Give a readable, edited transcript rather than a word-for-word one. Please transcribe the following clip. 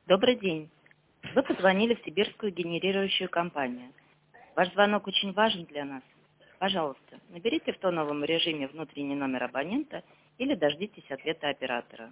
Добрый день. Вы позвонили в сибирскую генерирующую компанию. Ваш звонок очень важен для нас. Пожалуйста, наберите в тоновом режиме внутренний номер абонента или дождитесь ответа оператора.